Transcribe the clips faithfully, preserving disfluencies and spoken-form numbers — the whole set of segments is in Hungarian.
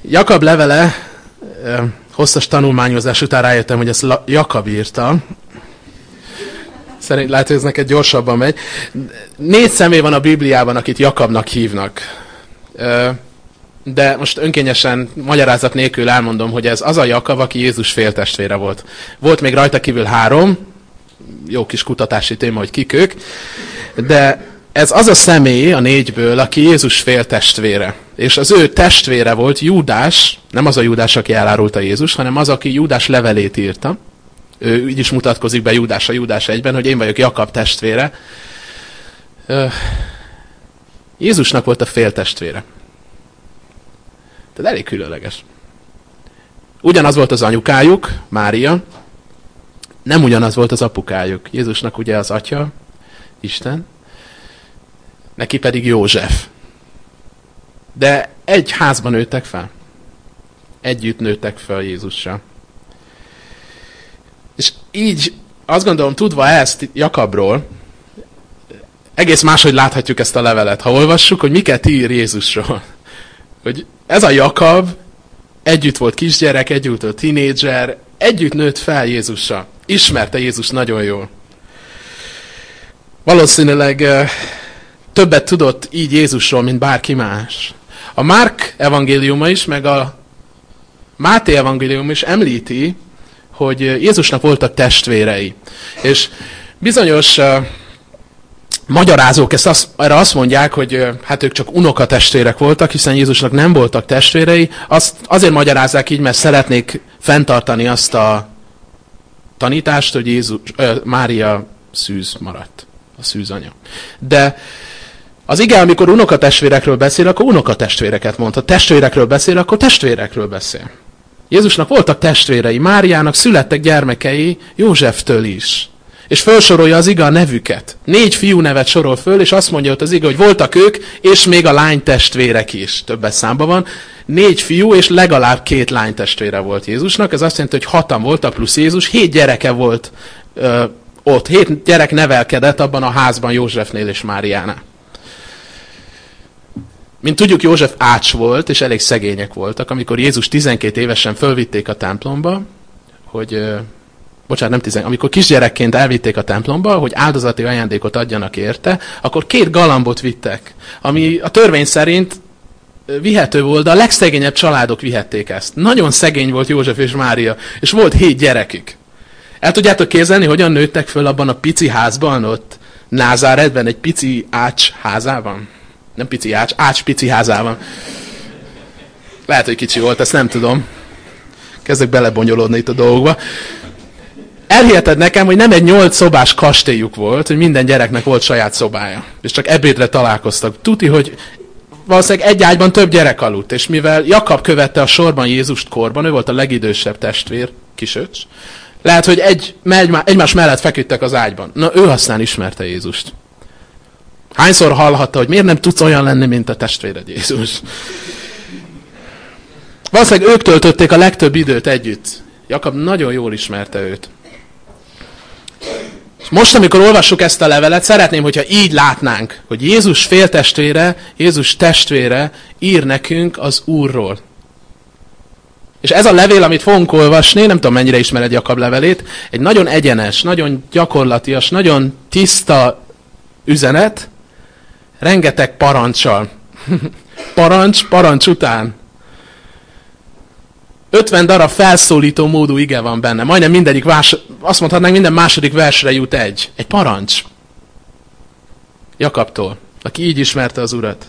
Jakab levele, hosszas tanulmányozás után rájöttem, hogy ezt Jakab írta. Szerint lehet, hogy ez neked gyorsabban megy. Négy személy van a Bibliában, akit Jakabnak hívnak. De most önkényesen, magyarázat nélkül elmondom, hogy ez az a Jakab, aki Jézus féltestvére volt. Volt még rajta kívül három, jó kis kutatási téma, hogy kik ők, de ez az a személy a négyből, aki Jézus féltestvére. És az ő testvére volt Júdás, nem az a Júdás, aki elárulta Jézus, hanem az, aki Júdás levelét írta. Ő így is mutatkozik be Júdás a Júdás egyben, hogy én vagyok Jakab testvére. Jézusnak volt a féltestvére. Tehát elég különleges. Ugyanaz volt az anyukájuk, Mária, nem ugyanaz volt az apukájuk. Jézusnak ugye az atya, Isten, neki pedig József. De egy házban nőttek fel. Együtt nőttek fel Jézussal. És így azt gondolom, tudva ezt Jakabról, egész máshogy láthatjuk ezt a levelet. Ha olvassuk, hogy miket ír Jézusról. Hogy ez a Jakab együtt volt kisgyerek, együtt volt tínédzser, együtt nőtt fel Jézussal. Ismerte Jézus nagyon jól. Valószínűleg többet tudott így Jézusról, mint bárki más. A Márk evangéliuma is, meg a Máté evangélium is említi, hogy Jézusnak voltak testvérei. És bizonyos uh, magyarázók ezt azt, erre azt mondják, hogy uh, hát ők csak unokatestvérek voltak, hiszen Jézusnak nem voltak testvérei. Azt azért magyarázzák így, mert szeretnék fenntartani azt a tanítást, hogy Jézus, uh, Mária szűz maradt. A szűzanya. De az ige, amikor unokatestvérekről beszél, akkor unokatestvéreket mond. Ha testvérekről beszél, akkor testvérekről beszél. Jézusnak voltak testvérei, Máriának születtek gyermekei Józseftől is. És felsorolja az ige a nevüket. Négy fiú nevet sorol föl, és azt mondja ott az ige, hogy voltak ők, és még a lány testvérek is. Többes számban van. Négy fiú, és legalább két lány testvére volt Jézusnak. Ez azt jelenti, hogy hatan voltak plusz Jézus. Hét gyereke volt ö, ott. Hét gyerek nevelkedett abban a házban Józsefnél és Máriánál. Mint tudjuk, József ács volt, és elég szegények voltak, amikor Jézus tizenkét évesen fölvitték a templomba, hogy, ö, bocsánat, nem tizen, amikor kisgyerekként elvitték a templomba, hogy áldozati ajándékot adjanak érte, akkor két galambot vittek, ami a törvény szerint vihető volt, de a legszegényebb családok vihették ezt. Nagyon szegény volt József és Mária, és volt hét gyerekük. El tudjátok képzelni, hogyan nőttek föl abban a pici házban, ott Názáretben, egy pici ács házában? Nem pici ács, ács pici házában. Lehet, hogy kicsi volt, ezt nem tudom. Kezdek belebonyolódni itt a dolgokba. Elhiheted nekem, hogy nem egy nyolc szobás kastélyuk volt, hogy minden gyereknek volt saját szobája. És csak ebédre találkoztak. Tuti, hogy valószínűleg egy ágyban több gyerek aludt, és mivel Jakab követte a sorban Jézust korban, ő volt a legidősebb testvér, kisöcs, lehet, hogy egy, egymás mellett feküdtek az ágyban. Na, ő aztán ismerte Jézust. Hányszor hallhatta, hogy miért nem tudsz olyan lenni, mint a testvéred Jézus? Valószínűleg ők töltötték a legtöbb időt együtt. Jakab nagyon jól ismerte őt. És most, amikor olvassuk ezt a levelet, szeretném, hogyha így látnánk, hogy Jézus féltestvére, Jézus testvére ír nekünk az Úrról. És ez a levél, amit fogunk olvasni, nem tudom, mennyire ismered Jakab levelét, egy nagyon egyenes, nagyon gyakorlatias, nagyon tiszta üzenet, rengeteg parancsal. Parancs, parancs után. ötven darab felszólító módú ige van benne. Majdnem mindegyik, vás, azt mondhatnánk, minden második versre jut egy. Egy parancs. Jakabtól, aki így ismerte az Urat.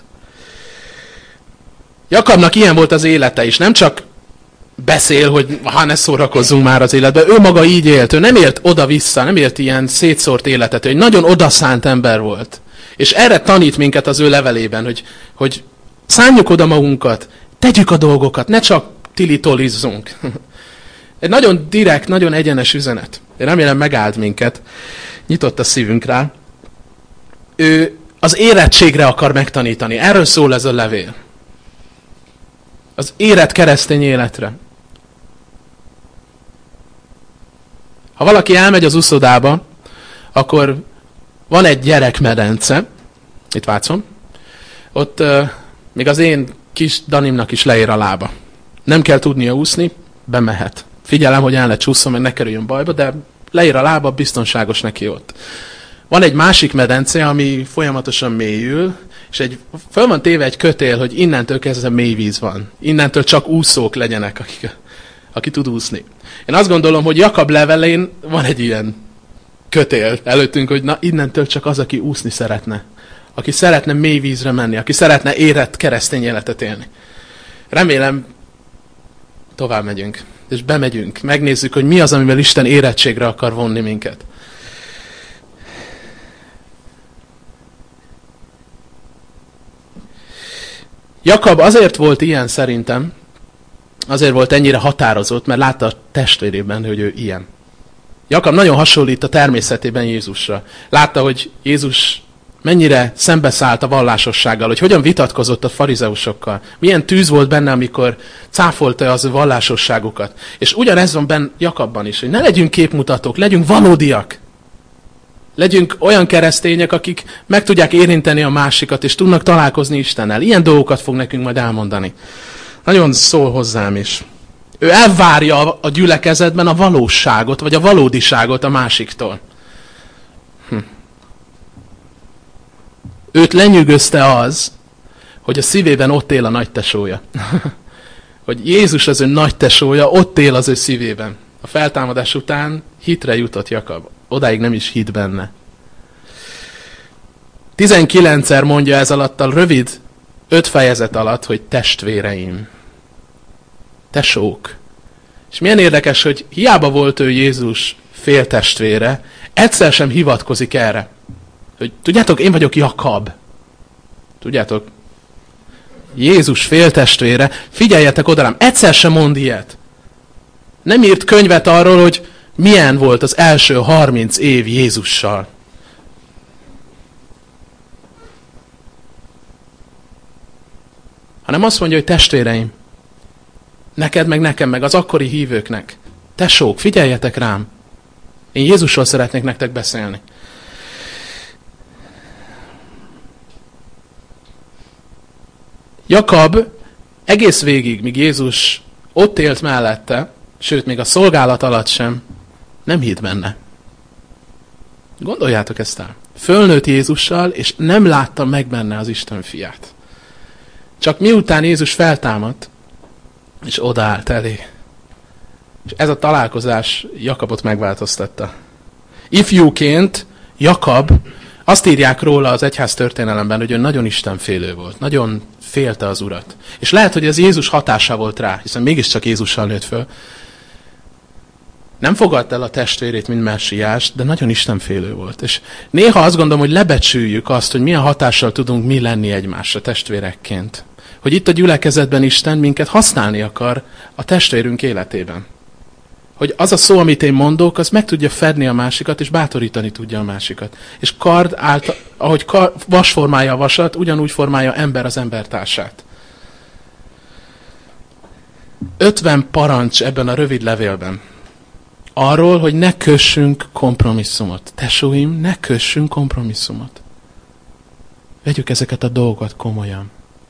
Jakabnak ilyen volt az élete is. Nem csak beszél, hogy ha ne szórakozzunk már az életben. Ő maga így élt. Ő nem élt oda-vissza, nem élt ilyen szétszórt életet. Ő egy nagyon odaszánt ember volt. És erre tanít minket az ő levelében, hogy, hogy szánjuk oda magunkat, tegyük a dolgokat, ne csak tilitolizzunk. Egy nagyon direkt, nagyon egyenes üzenet. Én remélem megáld minket, nyitott a szívünk rá. Ő az érettségre akar megtanítani. Erről szól ez a levél. Az érett keresztény életre. Ha valaki elmegy az uszodába, akkor van egy gyerekmedence, itt Vácon, ott uh, még az én kis Danimnak is leér a lába. Nem kell tudnia úszni, bemehet. Figyelem, hogy el ne csúszom, meg ne kerüljön bajba, de leír a lába, biztonságos neki ott. Van egy másik medence, ami folyamatosan mélyül, és egy, föl van téve egy kötél, hogy innentől kezdve mély víz van. Innentől csak úszók legyenek, akik, aki tud úszni. Én azt gondolom, hogy Jakab levelén van egy ilyen kötél előttünk, hogy na, innentől csak az, aki úszni szeretne. Aki szeretne mély vízre menni, aki szeretne érett keresztény életet élni. Remélem, tovább megyünk, és bemegyünk, megnézzük, hogy mi az, amivel Isten érettségre akar vonni minket. Jakab azért volt ilyen szerintem, azért volt ennyire határozott, mert látta a testvérében, hogy ő ilyen. Jakab nagyon hasonlít a természetében Jézusra. Látta, hogy Jézus mennyire szembeszállt a vallásossággal, hogy hogyan vitatkozott a farizeusokkal. Milyen tűz volt benne, amikor cáfolta az vallásosságukat. És ugyanez van benne Jakabban is, hogy ne legyünk képmutatók, legyünk valódiak. Legyünk olyan keresztények, akik meg tudják érinteni a másikat, és tudnak találkozni Istennel. Ilyen dolgokat fog nekünk majd elmondani. Nagyon szól hozzám is. Ő elvárja a gyülekezetben a valóságot, vagy a valódiságot a másiktól. Hm. Őt lenyűgözte az, hogy a szívében ott él a nagytesója. Hogy Jézus az ő nagytesója, ott él az ő szívében. A feltámadás után hitre jutott Jakab. Odáig nem is hitt benne. tizenkilencszer mondja ez alatt a rövid öt fejezet alatt, hogy testvéreim. Tesók. És milyen érdekes, hogy hiába volt ő Jézus féltestvére, egyszer sem hivatkozik erre. Hogy tudjátok, én vagyok Jakab. Tudjátok? Jézus féltestvére. Figyeljetek oda rám, egyszer sem mond ilyet. Nem írt könyvet arról, hogy milyen volt az első harminc év Jézussal. Hanem azt mondja, hogy testvéreim, neked meg nekem, meg az akkori hívőknek, tesók, figyeljetek rám. Én Jézusról szeretnék nektek beszélni. Jakab egész végig, míg Jézus ott élt mellette, sőt, még a szolgálat alatt sem, nem hitt benne. Gondoljátok ezt el. Fölnőtt Jézussal, és nem látta meg benne az Isten fiát. Csak miután Jézus feltámadt, és odaállt elé. És ez a találkozás Jakabot megváltoztatta. Ifjúként Jakab, azt írják róla az egyház történelemben, hogy ő nagyon istenfélő volt. Nagyon félte az Urat. És lehet, hogy ez Jézus hatása volt rá, hiszen mégiscsak Jézussal nőtt föl. Nem fogadta el a testvérét, mint messiást, de nagyon istenfélő volt. És néha azt gondolom, hogy lebecsüljük azt, hogy milyen hatással tudunk mi lenni egymásra testvérekként. Hogy itt a gyülekezetben Isten minket használni akar a testvérünk életében. Hogy az a szó, amit én mondok, az meg tudja fedni a másikat, és bátorítani tudja a másikat. És kard által, ahogy kard, vas formálja a vasat, ugyanúgy formálja ember az embertársát. ötven parancs ebben a rövid levélben. Arról, hogy ne kössünk kompromisszumot. Tesóim, ne kössünk kompromisszumot. Vegyük ezeket a dolgokat komolyan.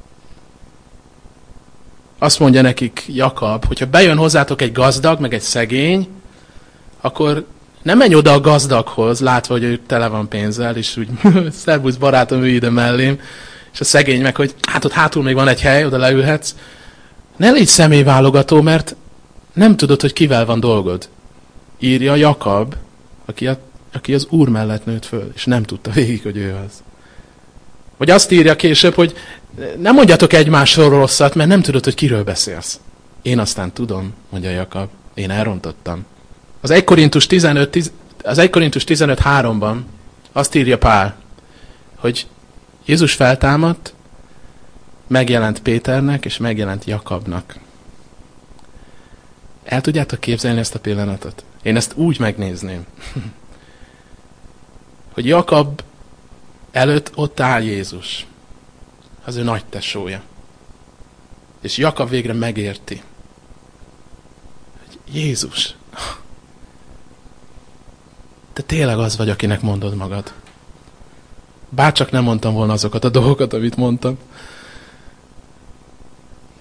Azt mondja nekik Jakab, hogyha bejön hozzátok egy gazdag, meg egy szegény, akkor nem menj oda a gazdaghoz, látva, hogy ő tele van pénzzel, és úgy, szervusz barátom, ülj ide mellém, és a szegény meg, hogy hát ott hátul még van egy hely, oda leülhetsz. Ne légy személyválogató, mert nem tudod, hogy kivel van dolgod. Írja Jakab, aki, a, aki az Úr mellett nőtt föl, és nem tudta végig, hogy ő az. Vagy azt írja később, hogy nem mondjatok egymásról rosszat, mert nem tudod, hogy kiről beszélsz. Én aztán tudom, mondja Jakab, én elrontottam. Az egy Korintus tizenöt háromban azt írja Pál, hogy Jézus feltámadt, megjelent Péternek, és megjelent Jakabnak. El tudjátok képzelni ezt a pillanatot? Én ezt úgy megnézném, hogy Jakab előtt ott áll Jézus, az ő nagy tesója. És Jakab végre megérti, hogy Jézus, te tényleg az vagy, akinek mondod magad. Bárcsak nem mondtam volna azokat a dolgokat, amit mondtam.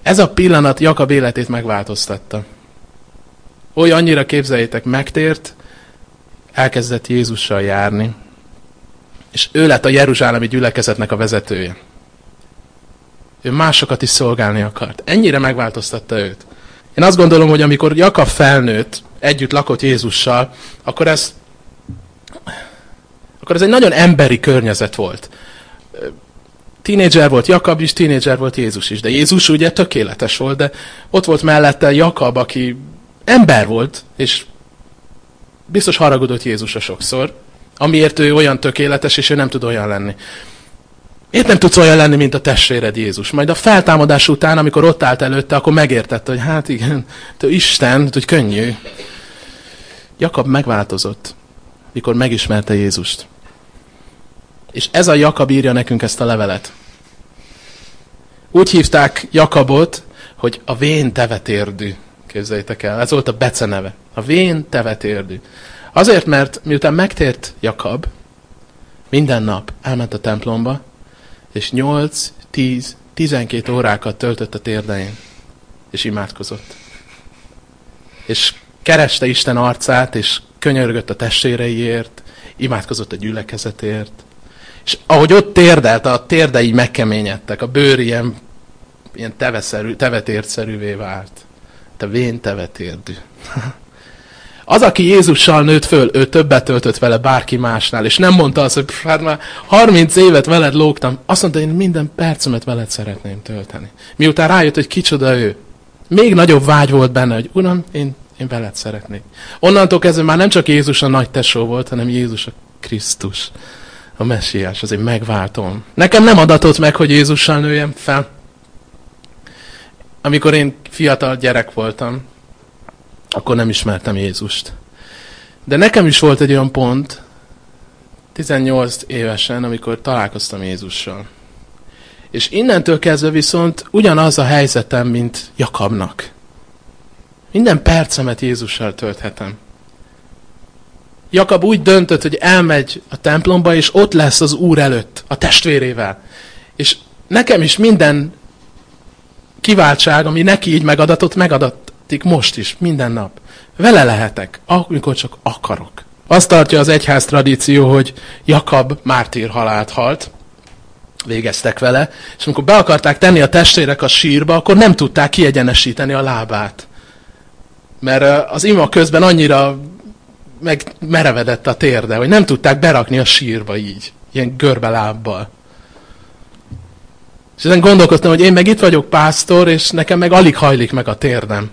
Ez a pillanat Jakab életét megváltoztatta. Oly annyira képzeljétek, megtért, elkezdett Jézussal járni, és ő lett a jeruzsálemi gyülekezetnek a vezetője. Ő másokat is szolgálni akart. Ennyire megváltoztatta őt. Én azt gondolom, hogy amikor Jakab felnőtt, együtt lakott Jézussal, akkor ez, akkor ez egy nagyon emberi környezet volt. Tínédzser volt Jakab is, tínédzser volt Jézus is. De Jézus ugye tökéletes volt, de ott volt mellette Jakab, aki ember volt, és biztos haragudott Jézusra sokszor, amiért ő olyan tökéletes, és ő nem tud olyan lenni. Miért nem tudsz olyan lenni, mint a testvéred Jézus? Majd a feltámadás után, amikor ott állt előtte, akkor megértette, hogy hát igen, te Isten, hogy könnyű. Jakab megváltozott, mikor megismerte Jézust. És ez a Jakab írja nekünk ezt a levelet. Úgy hívták Jakabot, hogy a vén tevetérdű. Képzeljétek el, ez volt a beceneve. A vén tevetérdű. Azért, mert miután megtért Jakab, minden nap elment a templomba, és nyolc, tíz, tizenkét órákat töltött a térdein, és imádkozott. És kereste Isten arcát, és könyörgött a testvéreiért, imádkozott a gyülekezetért. És ahogy ott térdelt, a térdei megkeményedtek, a bőr ilyen, ilyen teveszerű, tevetértszerűvé vált. Te vén tevetérdű. Az, aki Jézussal nőtt föl, ő többet töltött vele bárki másnál, és nem mondta azt, hogy hát már harminc évet veled lógtam, azt mondta, én minden percemet veled szeretném tölteni. Miután rájött, hogy kicsoda ő, még nagyobb vágy volt benne, hogy Uram, én, én veled szeretnék. Onnantól kezdve már nem csak Jézus a nagy tesó volt, hanem Jézus a Krisztus, a Messiás, az én megváltom. Nekem nem adatott meg, hogy Jézussal nőjem fel. Amikor én fiatal gyerek voltam, akkor nem ismertem Jézust. De nekem is volt egy olyan pont, tizennyolc évesen, amikor találkoztam Jézussal. És innentől kezdve viszont ugyanaz a helyzetem, mint Jakabnak. Minden percemet Jézussal tölthetem. Jakab úgy döntött, hogy elmegy a templomba, és ott lesz az Úr előtt, a testvérével. És nekem is minden kiváltság, ami neki így megadatott, megadatik most is, minden nap. Vele lehetek, amikor csak akarok. Azt tartja az egyház tradíció, hogy Jakab mártír halált halt, végeztek vele, és amikor be akarták tenni a testvérek a sírba, akkor nem tudták kiegyenesíteni a lábát. Mert az ima közben annyira megmerevedett a térde, hogy nem tudták berakni a sírba így, ilyen görbe lábbal. És ezen gondolkoztam, hogy én meg itt vagyok pásztor, és nekem meg alig hajlik meg a térdem.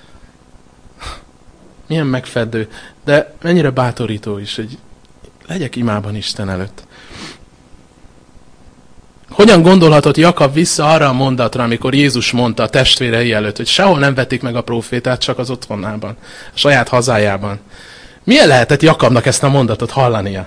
Milyen megfedő, de mennyire bátorító is, hogy legyek imában Isten előtt. Hogyan gondolhatott Jakab vissza arra a mondatra, amikor Jézus mondta a testvérei előtt, hogy sehol nem vették meg a prófétát, csak az otthonában, a saját hazájában. Milyen lehetett Jakabnak ezt a mondatot hallania?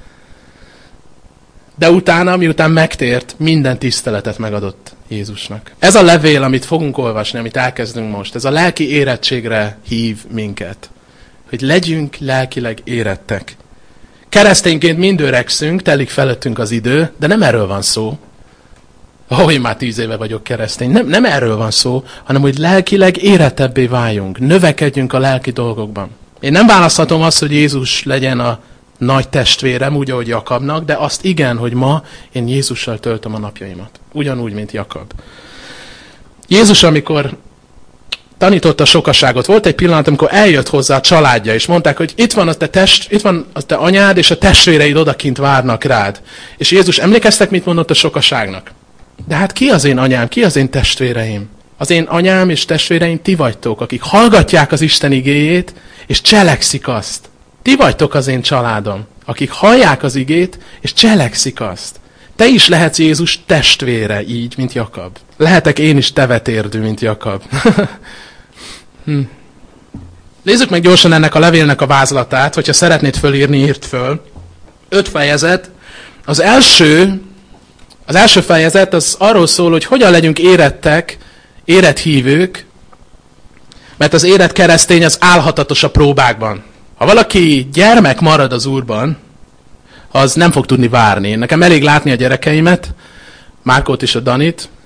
De utána, miután megtért, minden tiszteletet megadott Jézusnak. Ez a levél, amit fogunk olvasni, amit elkezdünk most, ez a lelki érettségre hív minket. Hogy legyünk lelkileg érettek. Keresztényként mind öregszünk, telik felettünk az idő, de nem erről van szó. Ó, én már tíz éve vagyok keresztény. Nem, nem erről van szó, hanem hogy lelkileg érettebbé váljunk, növekedjünk a lelki dolgokban. Én nem választhatom azt, hogy Jézus legyen a nagy testvérem, úgy, ahogy Jakabnak, de azt igen, hogy ma én Jézussal töltöm a napjaimat. Ugyanúgy, mint Jakab. Jézus, amikor tanította a sokaságot, volt egy pillanat, amikor eljött hozzá a családja, és mondták, hogy itt van a te, test, itt van a te anyád, és a testvéreid odakint várnak rád. És Jézus, emlékeztek, mit mondott a sokaságnak? De hát ki az én anyám, ki az én testvéreim? Az én anyám és testvéreim ti vagytok, akik hallgatják az Isten igéjét, és cselekszik azt. Ti vagytok az én családom, akik hallják az igét, és cselekszik azt. Te is lehetsz Jézus testvére, így, mint Jakab. Lehetek én is tevetérdű, mint Jakab. hm. Nézzük meg gyorsan ennek a levélnek a vázlatát, hogyha szeretnéd fölírni, írd föl. Öt fejezet. Az első, az első fejezet az arról szól, hogy hogyan legyünk érettek, érett hívők, mert az érett keresztény az állhatatos a próbákban. Ha valaki gyermek marad az Úrban, az nem fog tudni várni. Nekem elég látni a gyerekeimet, Márkót és a Danit,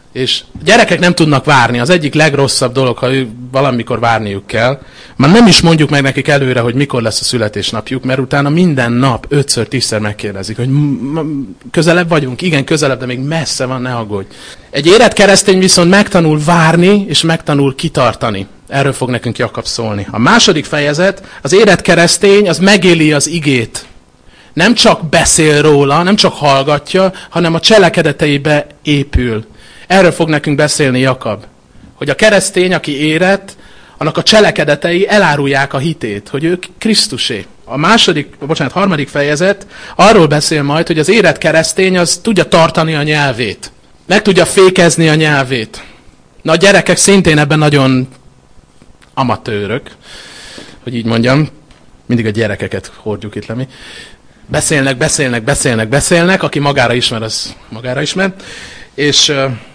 És gyerekek nem tudnak várni. Az egyik legrosszabb dolog, ha ő valamikor várniuk kell. Már nem is mondjuk meg nekik előre, hogy mikor lesz a születésnapjuk, mert utána minden nap ötször, tízszer megkérdezik, hogy közelebb vagyunk? Igen, közelebb, de még messze van, ne aggódj. Egy érett keresztény viszont megtanul várni, és megtanul kitartani. Erről fog nekünk Jakab szólni. A második fejezet, az érett keresztény, az megéli az igét. Nem csak beszél róla, nem csak hallgatja, hanem a cselekedeteibe épül. Erről fog nekünk beszélni Jakab. Hogy a keresztény, aki érett, annak a cselekedetei elárulják a hitét, hogy ő Krisztusé. A második, bocsánat, harmadik fejezet arról beszél majd, hogy az érett keresztény az tudja tartani a nyelvét. Meg tudja fékezni a nyelvét. Na a gyerekek szintén ebben nagyon amatőrök, hogy így mondjam. Mindig a gyerekeket hordjuk itt le mi. Beszélnek, beszélnek, beszélnek, beszélnek. Aki magára ismer, az magára ismer. És...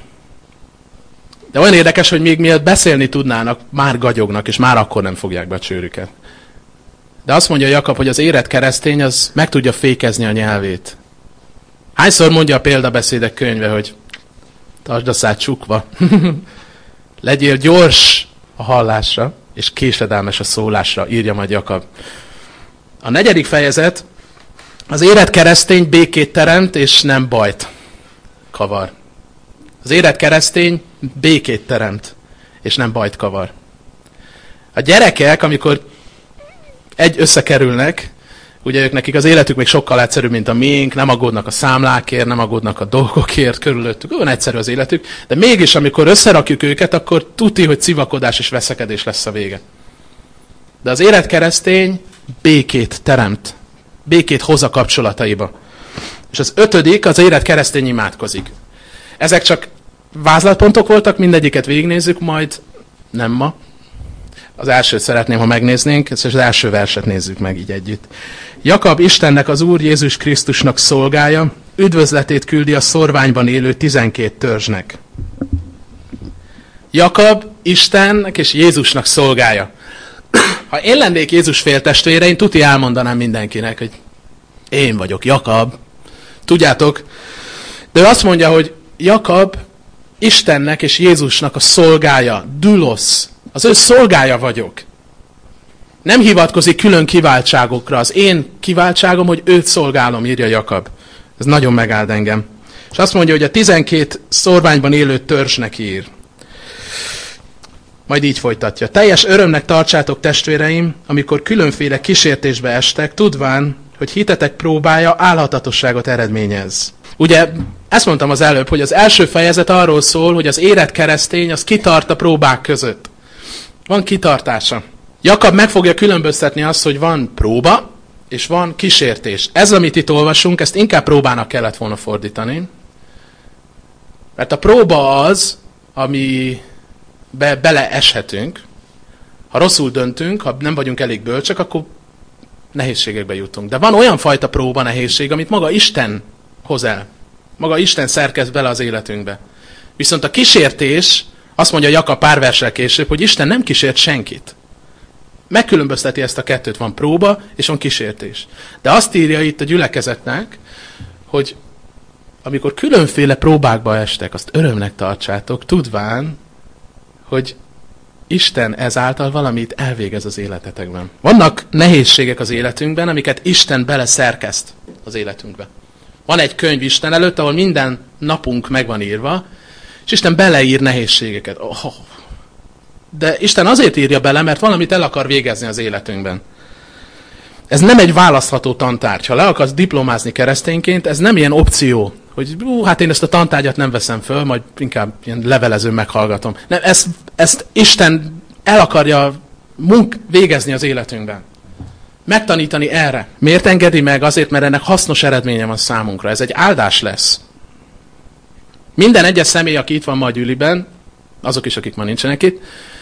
De olyan érdekes, hogy még mielőtt beszélni tudnának, már gagyognak, és már akkor nem fogják be a csőrüket. De azt mondja Jakab, hogy az érett keresztény az meg tudja fékezni a nyelvét. Hányszor mondja a példabeszédek könyve, hogy tartsd a szád csukva, legyél gyors a hallásra, és késedelmes a szólásra, írja majd Jakab. A negyedik fejezet, az érett keresztény békét teremt, és nem bajt kavar. Az érett keresztény békét teremt, és nem bajt kavar. A gyerekek, amikor egy összekerülnek, ugye ők nekik az életük még sokkal egyszerűbb, mint a miénk, nem aggódnak a számlákért, nem aggódnak a dolgokért körülöttük, olyan egyszerű az életük, de mégis, amikor összerakjuk őket, akkor tuti, hogy civakodás és veszekedés lesz a vége. De az érett keresztény békét teremt, békét hoz a kapcsolataiba. És az ötödik, az érett keresztény imádkozik. Ezek csak vázlatpontok voltak, mindegyiket végignézzük, majd nem ma. Az elsőt szeretném, ha megnéznénk, és az első verset nézzük meg így együtt. Jakab Istennek, az Úr Jézus Krisztusnak szolgája, üdvözletét küldi a szorványban élő tizenkét törzsnek. Jakab Istennek és Jézusnak szolgája. Ha én lennék Jézus féltestvére, én tuti elmondanám mindenkinek, hogy én vagyok Jakab. Tudjátok, de ő azt mondja, hogy Jakab Istennek és Jézusnak a szolgája, dulos, az ő szolgája vagyok. Nem hivatkozik külön kiváltságokra. Az én kiváltságom, hogy őt szolgálom, írja Jakab. Ez nagyon megáld engem. És azt mondja, hogy a tizenkét szorványban élő törzsnek ír. Majd így folytatja. Teljes örömnek tartsátok, testvéreim, amikor különféle kísértésbe estek, tudván, hogy hitetek próbája álhatatosságot eredményez. Ugye, ezt mondtam az előbb, hogy az első fejezet arról szól, hogy az érett keresztény az kitart a próbák között. Van kitartása. Jakab meg fogja különböztetni azt, hogy van próba, és van kísértés. Ez, amit itt olvasunk, ezt inkább próbának kellett volna fordítani. Mert a próba az, amibe beleeshetünk. Ha rosszul döntünk, ha nem vagyunk elég bölcsek, akkor nehézségekbe jutunk. De van olyan fajta próba, nehézség, amit maga Isten hoz el. Maga Isten szerkeszt bele az életünkbe. Viszont a kísértés, azt mondja Jakab pár verssel később, hogy Isten nem kísért senkit. Megkülönbözteti ezt a kettőt, van próba és van kísértés. De azt írja itt a gyülekezetnek, hogy amikor különféle próbákba estek, azt örömnek tartsátok, tudván, hogy Isten ezáltal valamit elvégez az életetekben. Vannak nehézségek az életünkben, amiket Isten beleszerkeszt az életünkbe. Van egy könyv Isten előtt, ahol minden napunk meg van írva, és Isten beleír nehézségeket. Oh. De Isten azért írja bele, mert valamit el akar végezni az életünkben. Ez nem egy választható tantárgy. Ha le akarsz diplomázni keresztényként, ez nem ilyen opció, hogy ú, hát én ezt a tantárgyat nem veszem föl, majd inkább ilyen levelezőn meghallgatom. Nem, ezt, ezt Isten el akarja munk végezni az életünkben. Megtanítani erre. Miért engedi meg? Azért, mert ennek hasznos eredménye van számunkra. Ez egy áldás lesz. Minden egyes személy, aki itt van ma a gyűliben, azok is, akik ma nincsenek itt,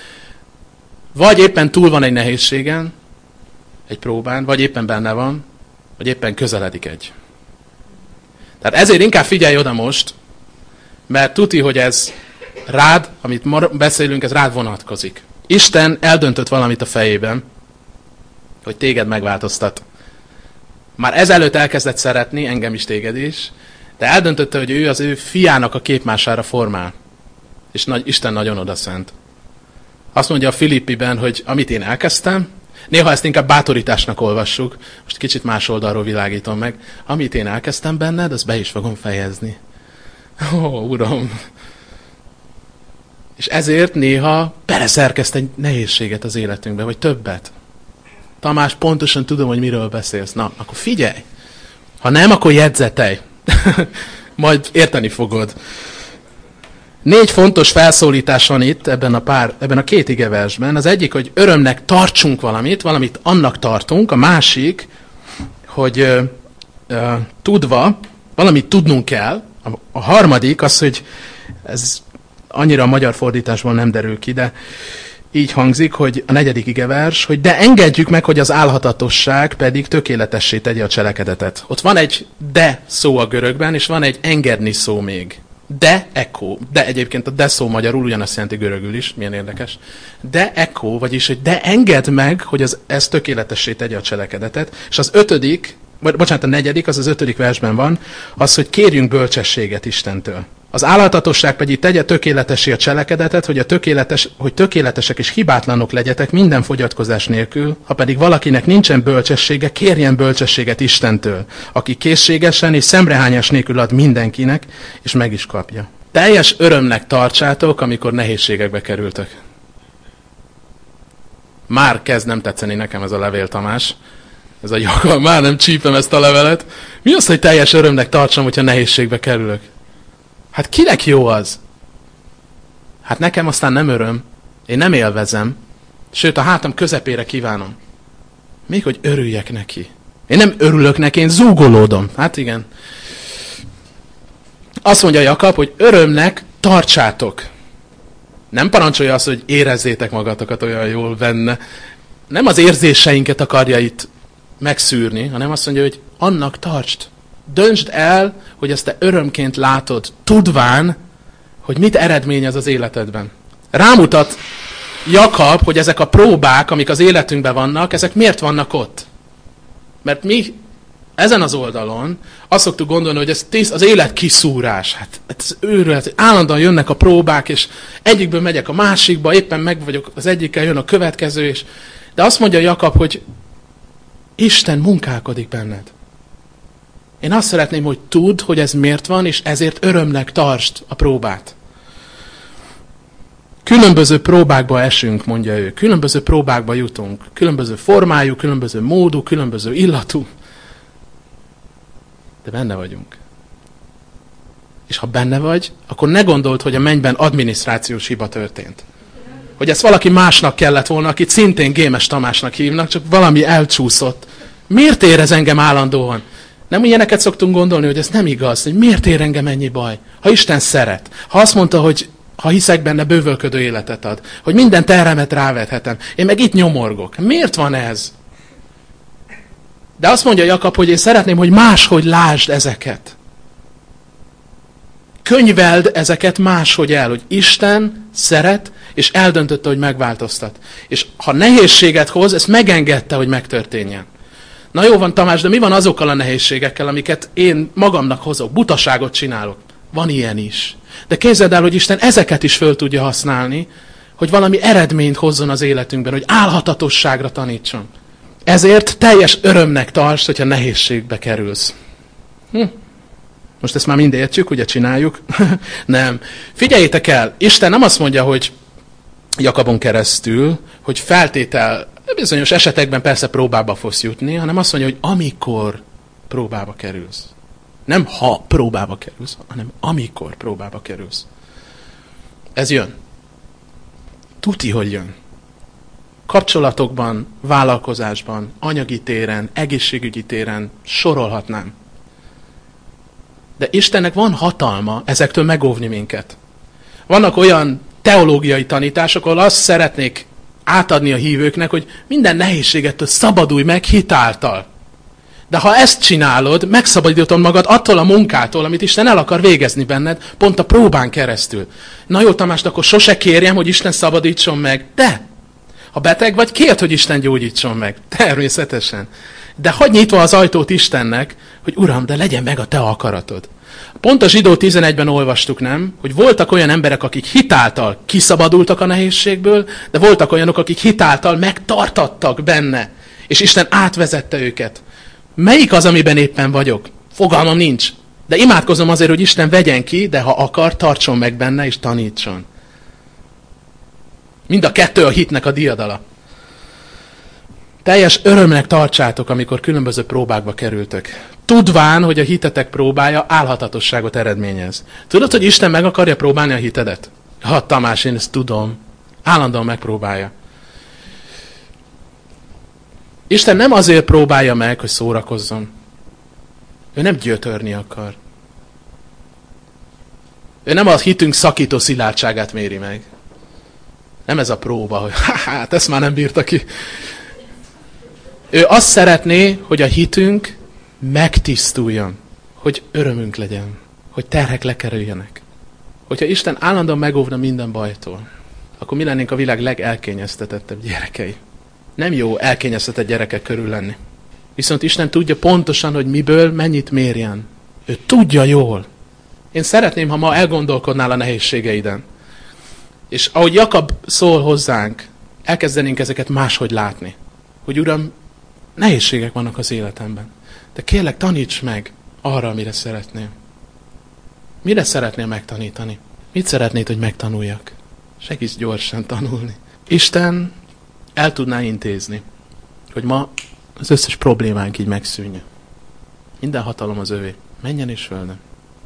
vagy éppen túl van egy nehézségen, egy próbán, vagy éppen benne van, vagy éppen közeledik egy. Tehát ezért inkább figyelj oda most, mert tuti, hogy ez rád, amit ma beszélünk, ez rád vonatkozik. Isten eldöntött valamit a fejében, hogy téged megváltoztat. Már ezelőtt elkezdett szeretni, engem is, téged is, de eldöntötte, hogy ő az ő fiának a képmására formál. És nagy, Isten nagyon odaszent. Azt mondja a Filippiben, hogy amit én elkezdtem, néha ezt inkább bátorításnak olvassuk, most kicsit más oldalról világítom meg, amit én elkezdtem benned, azt be is fogom fejezni. Ó, Uram! És ezért néha beleszerkezt egy nehézséget az életünkbe, vagy többet. Tamás, pontosan tudom, hogy miről beszélsz. Na, akkor figyelj! Ha nem, akkor jegyzetelj. Majd érteni fogod. Négy fontos felszólítás van itt ebben a, pár, ebben a két igeversben. Az egyik, hogy örömnek tartsunk valamit, valamit annak tartunk. A másik, hogy ö, ö, tudva, valamit tudnunk kell. A, a harmadik az, hogy ez annyira a magyar fordításban nem derül ki, de így hangzik, hogy a negyedik igevers, hogy de engedjük meg, hogy az álhatatosság pedig tökéletessé tegye a cselekedetet. Ott van egy de szó a görögben, és van egy engedni szó még. De ekko. De egyébként a de szó magyarul ugyanazt jelenti görögül is, milyen érdekes. De ekko, vagyis, hogy de engedd meg, hogy az, ez tökéletessé tegye a cselekedetet. És az ötödik, vagy bocsánat, a negyedik, az az ötödik versben van, az, hogy kérjünk bölcsességet Istentől. Az álhatatosság pedig tegye tökéletessé a cselekedetet, hogy, a tökéletes, hogy tökéletesek és hibátlanok legyetek minden fogyatkozás nélkül, ha pedig valakinek nincsen bölcsessége, kérjen bölcsességet Istentől, aki készségesen és szemrehányás nélkül ad mindenkinek, és meg is kapja. Teljes örömnek tartsátok, amikor nehézségekbe kerültök. Már kezd nem tetszeni nekem ez a levél, Tamás. Ez a Jakab, már nem csípem ezt a levelet. Mi az, hogy teljes örömnek tartsam, hogyha nehézségbe kerülök? Hát kinek jó az? Hát nekem aztán nem öröm. Én nem élvezem. Sőt, a hátam közepére kívánom. Még hogy örüljek neki. Én nem örülök neki, én zúgolódom. Hát igen. Azt mondja Jakab, hogy örömnek tartsátok. Nem parancsolja azt, hogy érezzétek magatokat olyan jól benne. Nem az érzéseinket akarja itt megszűrni, hanem azt mondja, hogy annak tartsd. Döntsd el, hogy ezt te örömként látod, tudván, hogy mit eredményez az életedben. Rámutat Jakab, hogy ezek a próbák, amik az életünkben vannak, ezek miért vannak ott? Mert mi ezen az oldalon azt szoktuk gondolni, hogy ez tíz, az élet kiszúrás. Hát ez őrület, állandóan jönnek a próbák, és egyikből megyek a másikba, éppen meg vagyok az egyikkel, jön a következő, és de azt mondja Jakab, hogy Isten munkálkodik benned. Én azt szeretném, hogy tudd, hogy ez miért van, és ezért örömnek tartsd a próbát. Különböző próbákba esünk, mondja ő. Különböző próbákba jutunk. Különböző formájú, különböző módú, különböző illatú. De benne vagyunk. És ha benne vagy, akkor ne gondold, hogy a mennyben adminisztrációs hiba történt. Hogy ezt valaki másnak kellett volna, akit szintén Gémes Tamásnak hívnak, csak valami elcsúszott. Miért érez engem állandóan? Nem ilyeneket szoktunk gondolni, hogy ez nem igaz, hogy miért ér engem ennyi baj? Ha Isten szeret, ha azt mondta, hogy ha hiszek benne, bővölködő életet ad, hogy minden terhemet rávethetem, én meg itt nyomorgok. Miért van ez? De azt mondja Jakab, hogy én szeretném, hogy máshogy lásd ezeket. Könyveld ezeket máshogy el, hogy Isten szeret, és eldöntötte, hogy megváltoztat. És ha nehézséget hoz, ezt megengedte, hogy megtörténjen. Na jó van, Tamás, de mi van azokkal a nehézségekkel, amiket én magamnak hozok, butaságot csinálok? Van ilyen is. De képzeld el, hogy Isten ezeket is föl tudja használni, hogy valami eredményt hozzon az életünkben, hogy álhatatosságra tanítson. Ezért teljes örömnek tartsd, hogyha nehézségbe kerülsz. Hm. Most ezt már mind értjük, ugye csináljuk? Nem. Figyeljétek el, Isten nem azt mondja, hogy Jakabon keresztül, hogy feltétel, bizonyos esetekben persze próbába fogsz jutni, hanem azt mondja, hogy amikor próbába kerülsz. Nem ha próbába kerülsz, hanem amikor próbába kerülsz. Ez jön. Tuti, hogy jön. Kapcsolatokban, vállalkozásban, anyagi téren, egészségügyi téren sorolhatnám. De Istennek van hatalma ezektől megóvni minket. Vannak olyan teológiai tanítások, ahol azt szeretnék átadni a hívőknek, hogy minden nehézségettől szabadulj meg hitáltal. De ha ezt csinálod, megszabadítod magad attól a munkától, amit Isten el akar végezni benned, pont a próbán keresztül. Na jó, Tamás, akkor sose kérjem, hogy Isten szabadítson meg. De, ha beteg vagy, kérd, hogy Isten gyógyítson meg. Természetesen. De hagyj nyitva az ajtót Istennek, hogy Uram, de legyen meg a te akaratod. Pont a Zsidó tizenegyben olvastuk, nem? Hogy voltak olyan emberek, akik hitáltal kiszabadultak a nehézségből, de voltak olyanok, akik hitáltal megtartattak benne, és Isten átvezette őket. Melyik az, amiben éppen vagyok? Fogalmam nincs. De imádkozom azért, hogy Isten vegyen ki, de ha akar, tartson meg benne, és tanítson. Mind a kettő a hitnek a diadala. Teljes örömnek tartsátok, amikor különböző próbákba kerültök. Tudván, hogy a hitetek próbája álhatatosságot eredményez. Tudod, hogy Isten meg akarja próbálni a hitedet? Ha, Tamás, én ezt tudom. Állandóan megpróbálja. Isten nem azért próbálja meg, hogy szórakozzon. Ő nem gyötörni akar. Ő nem a hitünk szakító szilárdságát méri meg. Nem ez a próba, hogy hát ezt már nem bírta ki. Ő azt szeretné, hogy a hitünk megtisztuljon, hogy örömünk legyen, hogy terhek lekerüljenek. Hogyha Isten állandóan megóvna minden bajtól, akkor mi lennénk a világ legelkényeztetettebb gyerekei. Nem jó elkényeztetett gyerekek körül lenni. Viszont Isten tudja pontosan, hogy miből mennyit mérjen. Ő tudja jól. Én szeretném, ha ma elgondolkodnál a nehézségeiden. És ahogy Jakab szól hozzánk, elkezdenénk ezeket máshogy látni. Hogy Uram, nehézségek vannak az életemben. De kérlek, taníts meg arra, amire szeretnél. Mire szeretnél megtanítani? Mit szeretnéd, hogy megtanuljak? Segíts gyorsan tanulni. Isten el tudná intézni, hogy ma az összes problémánk így megszűnjön. Minden hatalom az övé. Menjen és földön.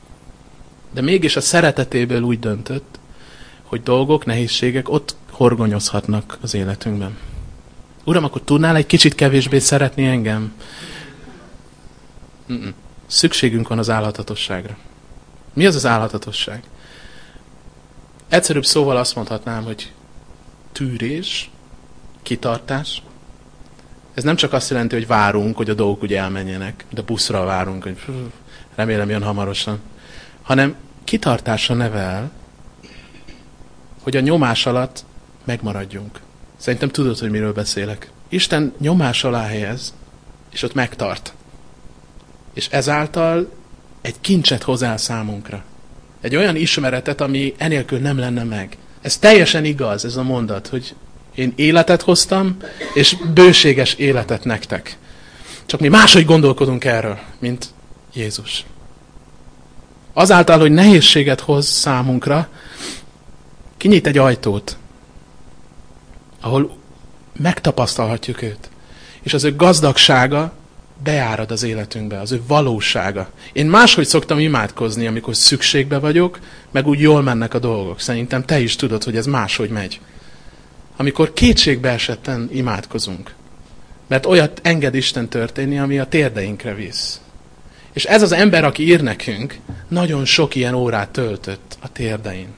De mégis a szeretetéből úgy döntött, hogy dolgok, nehézségek ott horgonyozhatnak az életünkben. Uram, akkor tudnál egy kicsit kevésbé szeretni engem? Mm-mm. Szükségünk van az álhatatosságra. Mi az az álhatatosság? Egyszerűbb szóval azt mondhatnám, hogy tűrés, kitartás. Ez nem csak azt jelenti, hogy várunk, hogy a dolgok úgy elmenjenek, de buszra várunk, hogy remélem jön hamarosan, hanem kitartásra nevel, hogy a nyomás alatt megmaradjunk. Szerintem tudod, hogy miről beszélek. Isten nyomás alá helyez, és ott megtart. És ezáltal egy kincset hoz el számunkra. Egy olyan ismeretet, ami enélkül nem lenne meg. Ez teljesen igaz, ez a mondat, hogy én életet hoztam, és bőséges életet nektek. Csak mi máshogy gondolkodunk erről, mint Jézus. Azáltal, hogy nehézséget hoz számunkra, kinyit egy ajtót, ahol megtapasztalhatjuk őt. És az ő gazdagsága beárad az életünkbe, az ő valósága. Én máshogy szoktam imádkozni, amikor szükségbe vagyok, meg úgy jól mennek a dolgok. Szerintem te is tudod, hogy ez máshogy megy. Amikor kétségbe esetten imádkozunk. Mert olyat enged Isten történni, ami a térdeinkre visz. És ez az ember, aki ír nekünk, nagyon sok ilyen órát töltött a térdein.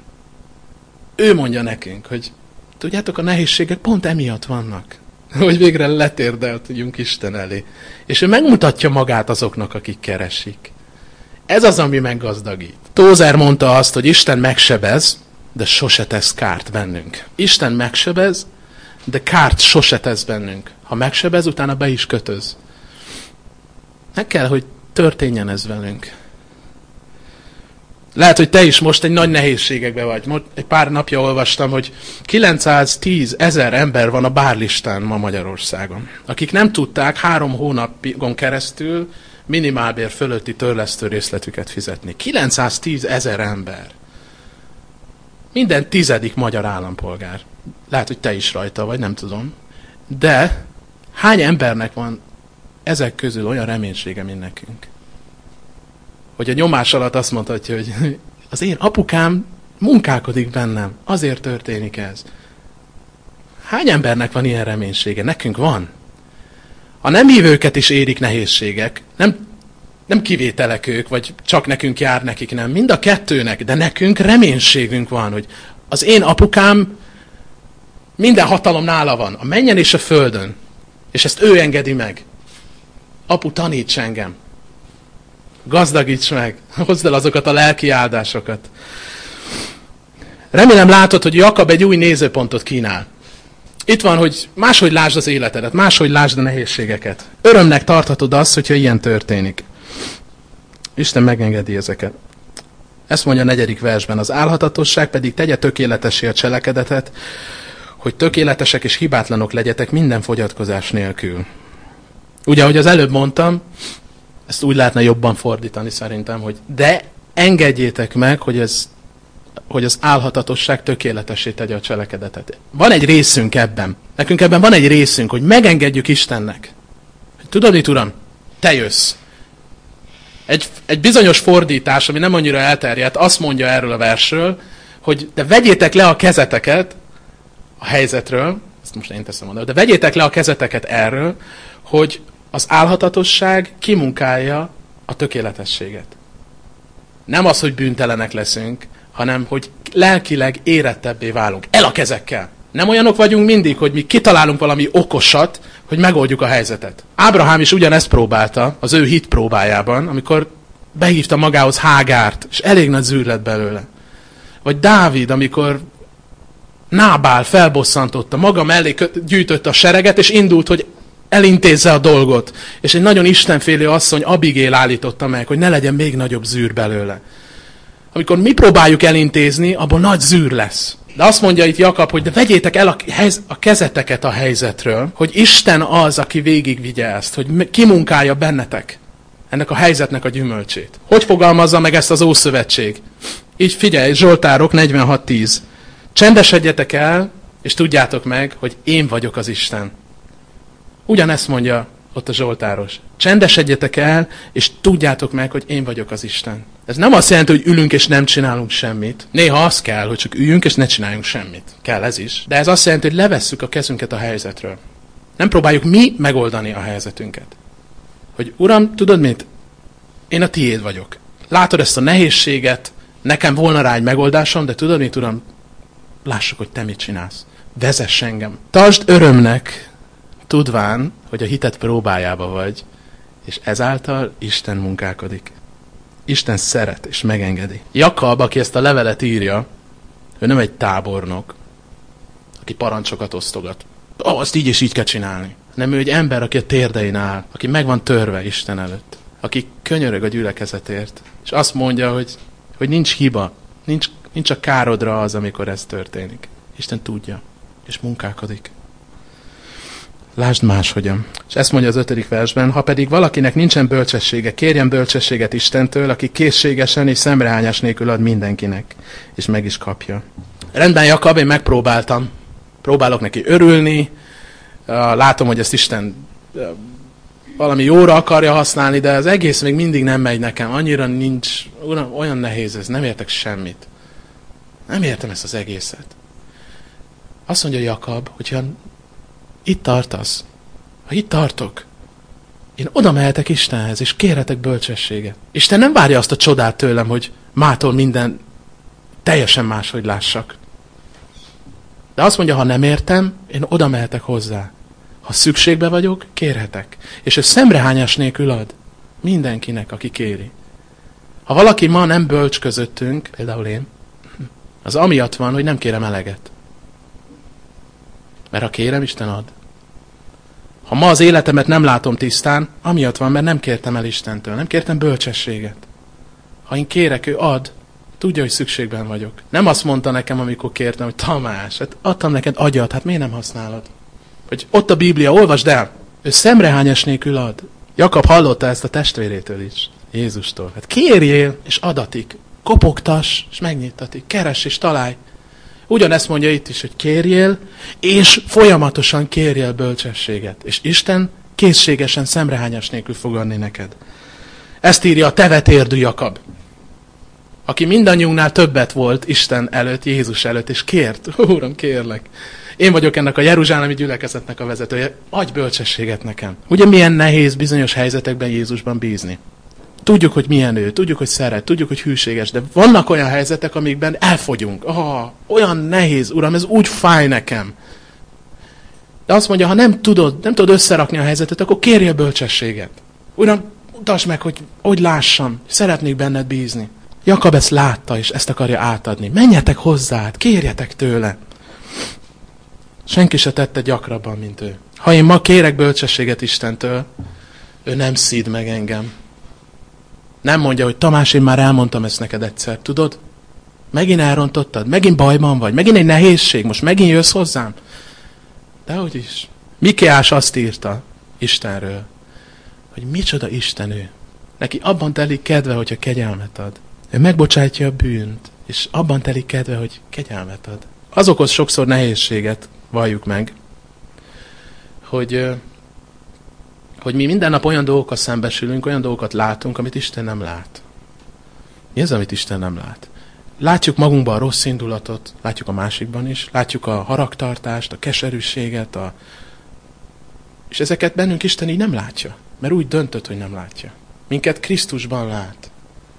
Ő mondja nekünk, hogy tudjátok, a nehézségek pont emiatt vannak. Hogy végre letérdeltünk Isten elé. És ő megmutatja magát azoknak, akik keresik. Ez az, ami meggazdagít. Tózer mondta azt, hogy Isten megsebez, de sose tesz kárt bennünk. Isten megsebez, de kárt sose tesz bennünk. Ha megsebez, utána be is kötöz. Meg kell, hogy történjen ez velünk. Lehet, hogy te is most egy nagy nehézségekbe vagy. Most egy pár napja olvastam, hogy kilencszáztíz ezer ember van a bárlistán ma Magyarországon, akik nem tudták három hónapon keresztül minimálbér fölötti törlesztő részletüket fizetni. kilencszáztíz ezer ember. Minden tizedik magyar állampolgár. Lehet, hogy te is rajta vagy, nem tudom. De hány embernek van ezek közül olyan reménysége, mint nekünk? Hogy a nyomás alatt azt mondhatja, hogy az én apukám munkálkodik bennem, azért történik ez. Hány embernek van ilyen reménysége? Nekünk van. A nem hívőket is érik nehézségek. Nem, nem kivételek ők, vagy csak nekünk jár, nekik nem. Mind a kettőnek, de nekünk reménységünk van, hogy az én apukám minden hatalom nála van, a mennyen és a földön. És ezt ő engedi meg. Apu, taníts engem. Gazdagíts meg, hozd el azokat a lelki áldásokat. Remélem látod, hogy Jakab egy új nézőpontot kínál. Itt van, hogy máshogy lásd az életedet, máshogy lásd a nehézségeket. Örömnek tarthatod azt, hogyha ilyen történik. Isten megengedi ezeket. Ezt mondja a negyedik versben. Az álhatatosság pedig tegye tökéletessé a cselekedetet, hogy tökéletesek és hibátlanok legyetek minden fogyatkozás nélkül. Ugye, ahogy az előbb mondtam, ezt úgy lehetne jobban fordítani szerintem, hogy de engedjétek meg, hogy, ez, hogy az álhatatosság tökéletessé tegye a cselekedetet. Van egy részünk ebben. Nekünk ebben van egy részünk, hogy megengedjük Istennek. Tudod mit, Uram? Te jössz. Egy, egy bizonyos fordítás, ami nem annyira elterjedt, azt mondja erről a versről, hogy de vegyétek le a kezeteket a helyzetről, ezt most én teszem oda, de vegyétek le a kezeteket erről, hogy az álhatatosság kimunkálja a tökéletességet. Nem az, hogy bűntelenek leszünk, hanem hogy lelkileg érettebbé válunk. El a kezekkel! Nem olyanok vagyunk mindig, hogy mi kitalálunk valami okosat, hogy megoldjuk a helyzetet. Ábrahám is ugyanezt próbálta az ő hit próbájában, amikor behívta magához Hágárt, és elég nagy zűr lett belőle. Vagy Dávid, amikor Nábál felbosszantotta, maga mellé gyűjtötte a sereget, és indult, hogy elintézze a dolgot. És egy nagyon istenfélő asszony, Abigél állította meg, hogy ne legyen még nagyobb zűr belőle. Amikor mi próbáljuk elintézni, abból nagy zűr lesz. De azt mondja itt Jakab, hogy de vegyétek el a, helyz- a kezeteket a helyzetről, hogy Isten az, aki végigvigye ezt, hogy kimunkálja bennetek ennek a helyzetnek a gyümölcsét. Hogy fogalmazza meg ezt az Ószövetség? Így figyelj, Zsoltárok negyvenhat tíz. Csendesedjetek el, és tudjátok meg, hogy én vagyok az Isten. Ugyanezt mondja ott a Zsoltáros. Csendesedjetek el, és tudjátok meg, hogy én vagyok az Isten. Ez nem azt jelenti, hogy ülünk és nem csinálunk semmit. Néha az kell, hogy csak üljünk és ne csináljunk semmit. Kell ez is. De ez azt jelenti, hogy levesszük a kezünket a helyzetről. Nem próbáljuk mi megoldani a helyzetünket. Hogy Uram, tudod mit? Én a tiéd vagyok. Látod ezt a nehézséget, nekem volna rá egy megoldásom, de tudod mit, Uram? Lássuk, hogy te mit csinálsz. Vezess engem. Tartsd örömnek, tudván, hogy a hited próbájába vagy, és ezáltal Isten munkálkodik. Isten szeret és megengedi. Jakab, aki ezt a levelet írja, ő nem egy tábornok, aki parancsokat osztogat. Ó, oh, azt így és így kell csinálni. Nem, ő egy ember, aki a térdein áll, aki meg van törve Isten előtt, aki könyörög a gyülekezetért, és azt mondja, hogy, hogy nincs hiba, nincs, nincs a károdra az, amikor ez történik. Isten tudja, és munkálkodik. Lásd máshogyan. És ezt mondja az ötödik versben, ha pedig valakinek nincsen bölcsessége, kérjen bölcsességet Istentől, aki készségesen és szemrehányás nélkül ad mindenkinek, és meg is kapja. Rendben, Jakab, én megpróbáltam. Próbálok neki örülni, látom, hogy ezt Isten valami jóra akarja használni, de az egész még mindig nem megy nekem. Annyira nincs, uram, olyan nehéz ez, nem értek semmit. Nem értem ezt az egészet. Azt mondja Jakab, hogyha itt tartasz, ha itt tartok, én oda mehetek Istenhez, és kérhetek bölcsességet. Isten nem várja azt a csodát tőlem, hogy mától minden teljesen máshogy lássak. De azt mondja, ha nem értem, én oda mehetek hozzá. Ha szükségbe vagyok, kérhetek. És ő szemrehányás nélkül ad mindenkinek, aki kéri. Ha valaki ma nem bölcs közöttünk, például én, az amiatt van, hogy nem kérem eleget. Mert ha kérem, Isten ad. Ha ma az életemet nem látom tisztán, amiatt van, mert nem kértem el Istentől, nem kértem bölcsességet. Ha én kérek, ő ad, tudja, hogy szükségben vagyok. Nem azt mondta nekem, amikor kértem, hogy Tamás, hát adtam neked agyat, hát miért nem használod? Hogy ott a Biblia, olvasd el, ő szemrehányás nélkül ad. Jakab hallotta ezt a testvérétől is, Jézustól. Hát kérjél, és adatik. Kopogtass, és megnyitatik. Keress, és találj. Ugyanezt mondja itt is, hogy kérjél, és folyamatosan kérjél bölcsességet. És Isten készségesen, szemrehányás nélkül fog adni neked. Ezt írja a tevetérdű Jakab, aki mindannyiunknál többet volt Isten előtt, Jézus előtt, és kért, Uram, kérlek. Én vagyok ennek a jeruzsálemi gyülekezetnek a vezetője, adj bölcsességet nekem. Ugye milyen nehéz bizonyos helyzetekben Jézusban bízni. Tudjuk, hogy milyen ő, tudjuk, hogy szeret, tudjuk, hogy hűséges, de vannak olyan helyzetek, amikben elfogyunk. Oh, olyan nehéz, Uram, ez úgy fáj nekem. De azt mondja, ha nem tudod, nem tudod összerakni a helyzetet, akkor kérjél bölcsességet. Uram, mutasd meg, hogy, hogy lássam, szeretnék benned bízni. Jakab ezt látta, és ezt akarja átadni. Menjetek hozzá, kérjetek tőle. Senki se tette gyakrabban, mint ő. Ha én ma kérek bölcsességet Istentől, ő nem szíd meg engem. Nem mondja, hogy Tamás, én már elmondtam ezt neked egyszer, tudod? Megint elrontottad, megint bajban vagy, megint egy nehézség, most megint jössz hozzám. Dehogy is. Mikéás azt írta Istenről, hogy micsoda Isten ő. Neki abban telik kedve, hogyha kegyelmet ad. Ő megbocsátja a bűnt, és abban telik kedve, hogy kegyelmet ad. Az okoz sokszor nehézséget, valljuk meg, hogy, hogy mi minden nap olyan dolgokkal szembesülünk, olyan dolgokat látunk, amit Isten nem lát. Mi az, amit Isten nem lát? Látjuk magunkban a rossz indulatot, látjuk a másikban is, látjuk a haragtartást, a keserűséget, a... és ezeket bennünk Isten így nem látja, mert úgy döntött, hogy nem látja. Minket Krisztusban lát.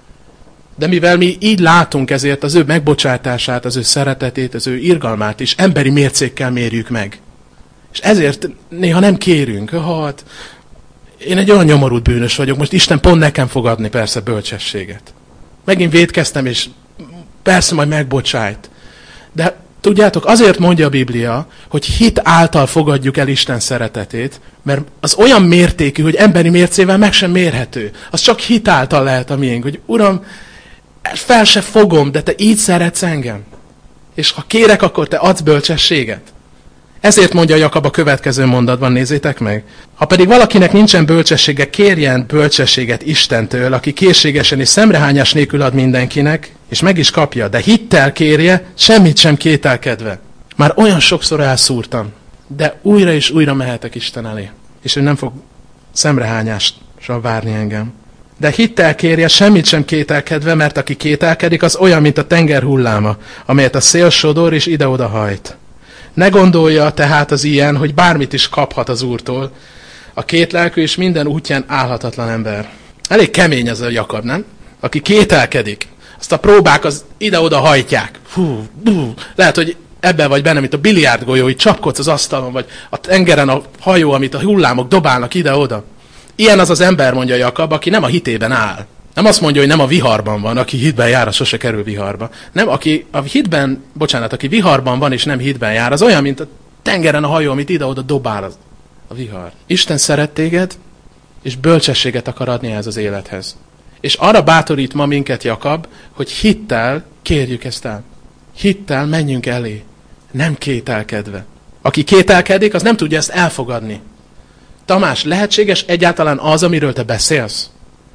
De mivel mi így látunk, ezért az ő megbocsátását, az ő szeretetét, az ő irgalmát is emberi mércékkel mérjük meg. És ezért néha nem kérünk, hát én egy olyan nyomorult bűnös vagyok, most Isten pont nekem fog adni persze bölcsességet. Megint vétkeztem, és persze majd megbocsájt. De tudjátok, azért mondja a Biblia, hogy hit által fogadjuk el Isten szeretetét, mert az olyan mértékű, hogy emberi mércével meg sem mérhető. Az csak hit által lehet a miénk, hogy Uram, fel se fogom, de te így szeretsz engem. És ha kérek, akkor te adsz bölcsességet. Ezért mondja Jakab a következő mondatban, nézzétek meg. Ha pedig valakinek nincsen bölcsessége, kérjen bölcsességet Istentől, aki készségesen és szemrehányás nélkül ad mindenkinek, és meg is kapja, de hittel kérje, semmit sem kételkedve. Már olyan sokszor elszúrtam, de újra és újra mehetek Isten elé. És ő nem fog szemrehányással várni engem. De hittel kérje, semmit sem kételkedve, mert aki kételkedik, az olyan, mint a tenger hulláma, amelyet a szél sodor és ide-oda hajt. Ne gondolja tehát az ilyen, hogy bármit is kaphat az Úrtól. A kétlelkű és minden útján állhatatlan ember. Elég kemény ez a Jakab, nem? Aki kételkedik. Azt a próbák az ide-oda hajtják. Fú, bú. Lehet, hogy ebben vagy benne, mint a biliárdgolyó, hogy csapkodsz az asztalon, vagy a tengeren a hajó, amit a hullámok dobálnak ide-oda. Ilyen az az ember, mondja Jakab, aki nem a hitében áll. Nem azt mondja, hogy nem a viharban van, aki hitben jár, az sose kerül viharba. Nem, aki a hitben, bocsánat, aki viharban van és nem hitben jár, az olyan, mint a tengeren a hajó, amit ide-oda dobál az, a vihar. Isten szeret téged, és bölcsességet akar adni ehhez az élethez. És arra bátorít ma minket Jakab, hogy hittel kérjük ezt el. Hittel menjünk elé, nem kételkedve. Aki kételkedik, az nem tudja ezt elfogadni. Tamás, lehetséges egyáltalán az, amiről te beszélsz?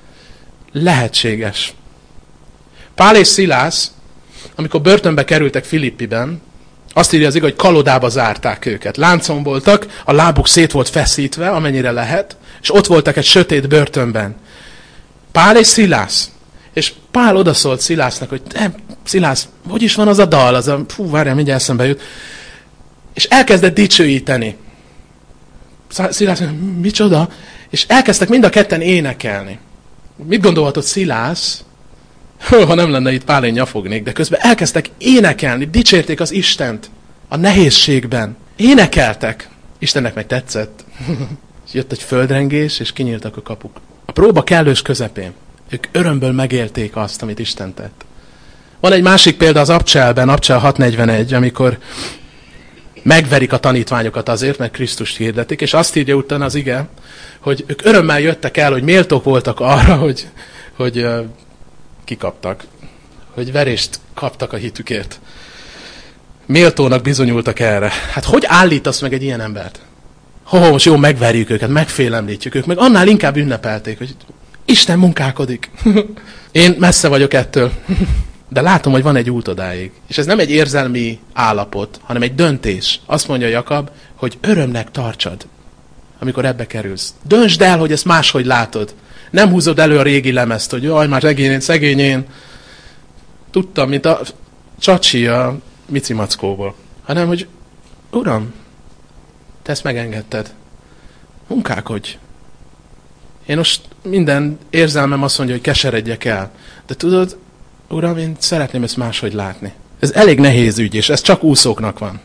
Lehetséges. Pál és Szilász, amikor börtönbe kerültek Filippiben, azt írja az ige, hogy kalodába zárták őket. Láncon voltak, a lábuk szét volt feszítve, amennyire lehet, és ott voltak egy sötét börtönben. Pál és Szilász. És Pál odaszólt Szilásznak, hogy nem, Szilász, hogy is van az a dal? Az a, fú, várjál, mindjárt eszembe jut. És elkezdett dicsőíteni. Szilász, micsoda? És elkezdtek mind a ketten énekelni. Mit gondolhatod Szilász? Ha nem lenne itt Pál, én nyafognék, de közben elkezdtek énekelni, dicsérték az Istent a nehézségben. Énekeltek. Istennek meg tetszett. És jött egy földrengés, és kinyíltak a kapuk. A próba kellős közepén. Ők örömből megélték azt, amit Isten tett. Van egy másik példa az Abcselben, Abcsel hat negyvenegy, amikor megverik a tanítványokat azért, mert Krisztust hirdetik, és azt írja utána az ige, hogy ők örömmel jöttek el, hogy méltók voltak arra, hogy, hogy uh, kikaptak, hogy verést kaptak a hitükért. Méltónak bizonyultak erre. Hát hogy állítasz meg egy ilyen embert? Ho, most jó, megverjük őket, megfélemlítjük ők, meg annál inkább ünnepelték, hogy Isten munkálkodik. Én messze vagyok ettől. De látom, hogy van egy út odáig. És ez nem egy érzelmi állapot, hanem egy döntés. Azt mondja Jakab, hogy örömnek tartsad, amikor ebbe kerülsz. Döntsd el, hogy ezt máshogy látod. Nem húzod elő a régi lemezt, hogy jaj, már szegényén, szegényén. Tudtam, mint a csacsi a Mici Mackóból. Hanem, hogy Uram, te ezt megengedted. Munkálkodj. Én most minden érzelmem azt mondja, hogy keseredjek el. De tudod, Uram, én szeretném ezt máshogy látni. Ez elég nehéz ügy, és ez csak úszóknak van.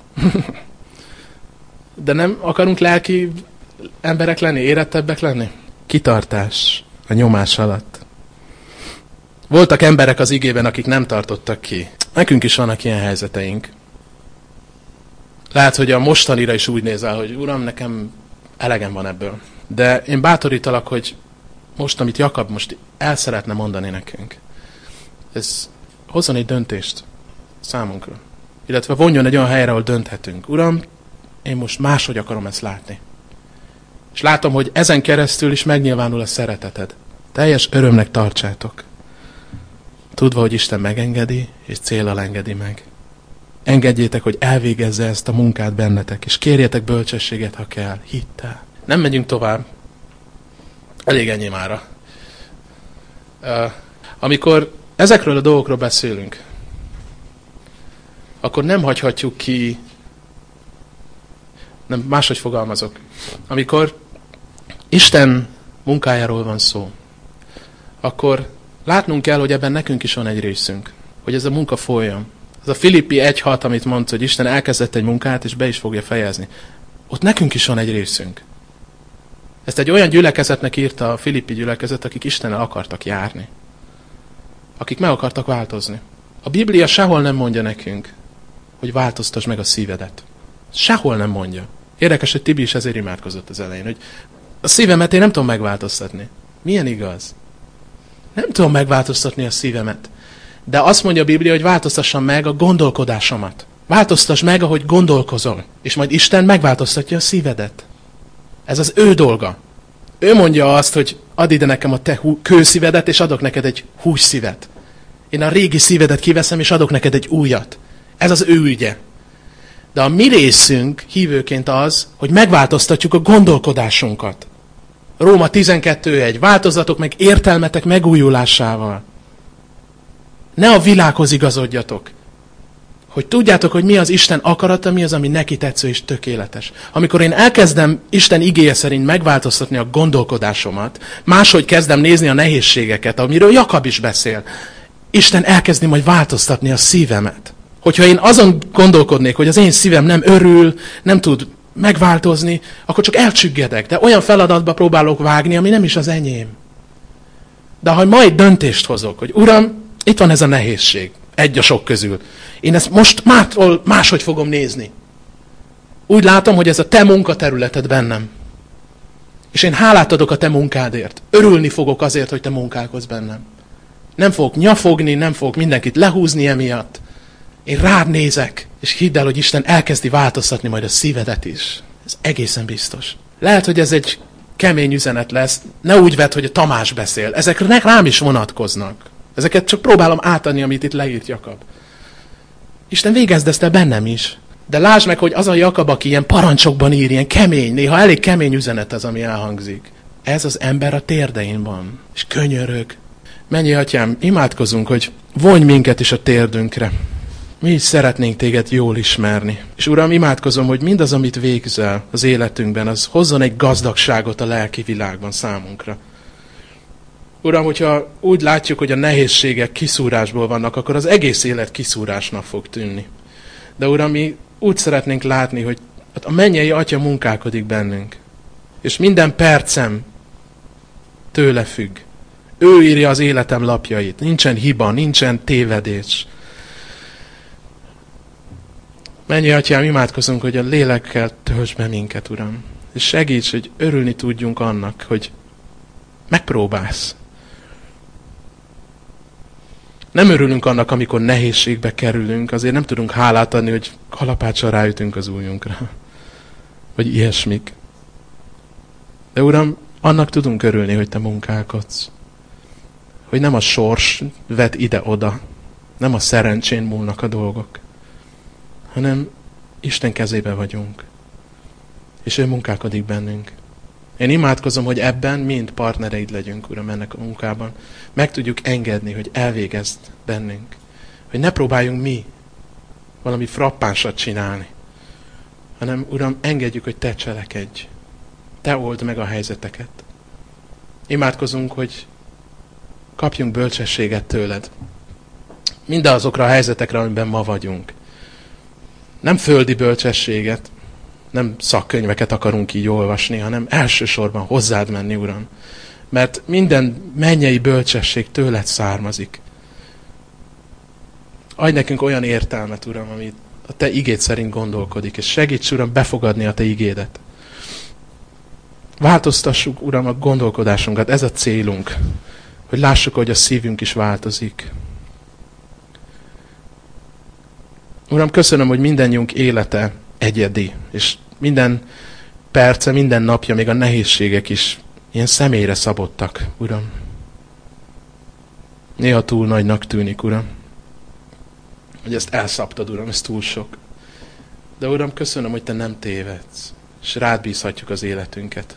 De nem akarunk lelki emberek lenni, érettebbek lenni? Kitartás a nyomás alatt. Voltak emberek az igében, akik nem tartottak ki. Nekünk is vannak ilyen helyzeteink. Lehet, hogy a mostanira is úgy nézel, hogy Uram, nekem elegem van ebből. De én bátorítalak, hogy most, amit Jakab most el szeretne mondani nekünk, ez hozzon egy döntést számunkra. Illetve vonjon egy olyan helyre, ahol dönthetünk. Uram, én most máshogy akarom ezt látni. És látom, hogy ezen keresztül is megnyilvánul a szereteted. Teljes örömnek tartsátok. Tudva, hogy Isten megengedi, és céllal engedi meg. Engedjétek, hogy elvégezze ezt a munkát bennetek, és kérjetek bölcsességet, ha kell, hittel. Nem megyünk tovább. Elég ennyi mára. Uh, amikor ezekről a dolgokról beszélünk, akkor nem hagyhatjuk ki, nem, máshogy fogalmazok. Amikor Isten munkájáról van szó, akkor látnunk kell, hogy ebben nekünk is van egy részünk, hogy ez a munka folyjon. Az a Filippi egy hat, amit mondta, hogy Isten elkezdett egy munkát, és be is fogja fejezni. Ott nekünk is van egy részünk. Ezt egy olyan gyülekezetnek írta a Filippi gyülekezet, akik Istennel akartak járni. Akik meg akartak változni. A Biblia sehol nem mondja nekünk, hogy változtasd meg a szívedet. Sehol nem mondja. Érdekes, hogy Tibi is ezért imádkozott az elején, hogy a szívemet én nem tudom megváltoztatni. Milyen igaz? Nem tudom megváltoztatni a szívemet. De azt mondja a Biblia, hogy változtassam meg a gondolkodásomat. Változtass meg, ahogy gondolkozol. És majd Isten megváltoztatja a szívedet. Ez az ő dolga. Ő mondja azt, hogy add ide nekem a te hú- kőszívedet, és adok neked egy hússzívet. Én a régi szívedet kiveszem, és adok neked egy újat. Ez az ő ügye. De a mi részünk hívőként az, hogy megváltoztatjuk a gondolkodásunkat. Róma tizenkettő egy. Változzatok meg értelmetek megújulásával. Ne a világhoz igazodjatok. Hogy tudjátok, hogy mi az Isten akarata, mi az, ami neki tetsző és tökéletes. Amikor én elkezdem Isten igéje szerint megváltoztatni a gondolkodásomat, máshogy kezdem nézni a nehézségeket, amiről Jakab is beszél, Isten elkezdi majd változtatni a szívemet. Hogyha én azon gondolkodnék, hogy az én szívem nem örül, nem tud megváltozni, akkor csak elcsüggedek, de olyan feladatba próbálok vágni, ami nem is az enyém. De ha majd döntést hozok, hogy Uram, itt van ez a nehézség, egy a sok közül. Én ezt most mától máshogy fogom nézni. Úgy látom, hogy ez a te munkaterületed bennem. És én hálát adok a te munkádért. Örülni fogok azért, hogy te munkálkodsz bennem. Nem fogok nyafogni, nem fogok mindenkit lehúzni emiatt. Én rád nézek, és hidd el, hogy Isten elkezdi változtatni majd a szívedet is. Ez egészen biztos. Lehet, hogy ez egy kemény üzenet lesz. Ne úgy vedd, hogy a Tamás beszél. Ezek rám is vonatkoznak. Ezeket csak próbálom átadni, amit itt leírt Jakab. Isten végezd ezt el bennem is. De lásd meg, hogy az a Jakab, aki ilyen parancsokban ír, ilyen kemény, néha elég kemény üzenet az, ami elhangzik. Ez az ember a térdein van, és könyörög. Mennyi atyám, imádkozunk, hogy vonj minket is a térdünkre. Mi is szeretnénk téged jól ismerni. És Uram, imádkozom, hogy mindaz, amit végzel az életünkben, az hozzon egy gazdagságot a lelki világban számunkra. Uram, hogyha úgy látjuk, hogy a nehézségek kiszúrásból vannak, akkor az egész élet kiszúrásnak fog tűnni. De Uram, mi úgy szeretnénk látni, hogy a mennyei Atya munkálkodik bennünk. És minden percem tőle függ. Ő írja az életem lapjait. Nincsen hiba, nincsen tévedés. Mennyei Atyám, imádkozunk, hogy a lélekkel töltsd be minket, Uram. És segíts, hogy örülni tudjunk annak, hogy megpróbálsz. Nem örülünk annak, amikor nehézségbe kerülünk, azért nem tudunk hálát adni, hogy kalapáccsal ráütünk az ujjunkra. Vagy ilyesmik. De Uram, annak tudunk örülni, hogy te munkálkodsz. Hogy nem a sors vet ide-oda, nem a szerencsén múlnak a dolgok, hanem Isten kezébe vagyunk. És ő munkálkodik bennünk. Én imádkozom, hogy ebben mind partnereid legyünk, Uram, ennek a munkában. Meg tudjuk engedni, hogy elvégezd bennünk. Hogy ne próbáljunk mi valami frappánsat csinálni, hanem, Uram, engedjük, hogy te cselekedj. Te old meg a helyzeteket. Imádkozunk, hogy kapjunk bölcsességet tőled. Mindazokra a helyzetekre, amiben ma vagyunk. Nem földi bölcsességet, nem szakkönyveket akarunk így olvasni, hanem elsősorban hozzád menni, Uram. Mert minden mennyei bölcsesség tőled származik. Adj nekünk olyan értelmet, Uram, amit a te igéd szerint gondolkodik, és segíts, Uram, befogadni a te igédet. Változtassuk, Uram, a gondolkodásunkat. Ez a célunk, hogy lássuk, hogy a szívünk is változik. Uram, köszönöm, hogy mindannyiunk élete egyedi, és minden perce, minden napja, még a nehézségek is ilyen személyre szabottak, Uram. Néha túl nagynak tűnik, Uram. Hogy ezt elszabtad, Uram, ez túl sok. De Uram, köszönöm, hogy Te nem tévedsz, és rád bízhatjuk az életünket.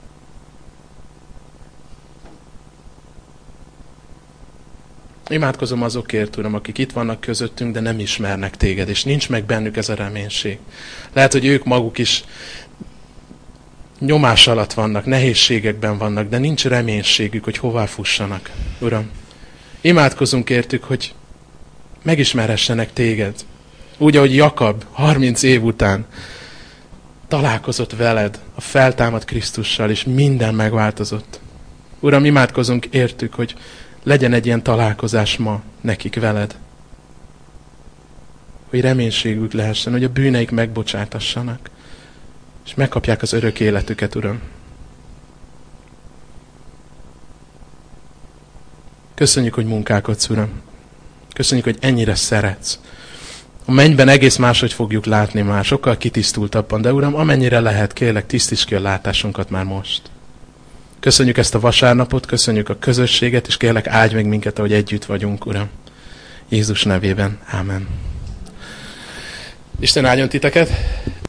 Imádkozom azokért, Uram, akik itt vannak közöttünk, de nem ismernek Téged, és nincs meg bennük ez a reménység. Lehet, hogy ők maguk is nyomás alatt vannak, nehézségekben vannak, de nincs reménységük, hogy hová fussanak. Uram, imádkozunk értük, hogy megismerhessenek Téged. Úgy, ahogy Jakab harminc év után találkozott veled, a feltámadt Krisztussal, és minden megváltozott. Uram, imádkozunk értük, hogy legyen egy ilyen találkozás ma nekik veled. Hogy reménységük lehessen, hogy a bűneik megbocsátassanak, és megkapják az örök életüket, Uram. Köszönjük, hogy munkálkodsz, Uram. Köszönjük, hogy ennyire szeretsz. A mennyben egész máshogy fogjuk látni már, sokkal kitisztultabban, de Uram, amennyire lehet, kérlek, tisztíts ki a látásunkat már most. Köszönjük ezt a vasárnapot, köszönjük a közösséget, és kérlek, áldj meg minket, ahogy együtt vagyunk, Uram. Jézus nevében. Ámen. Isten áldjon titeket!